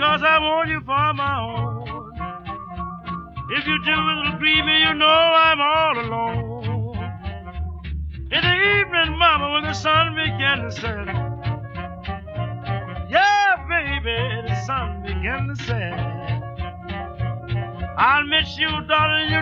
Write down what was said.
because I want you for my own. If you do will grieve me, you know I'm all alone. In the evening, mama, when the sun began to set, yeah, baby, the sun began to set. I'll miss you, darling. You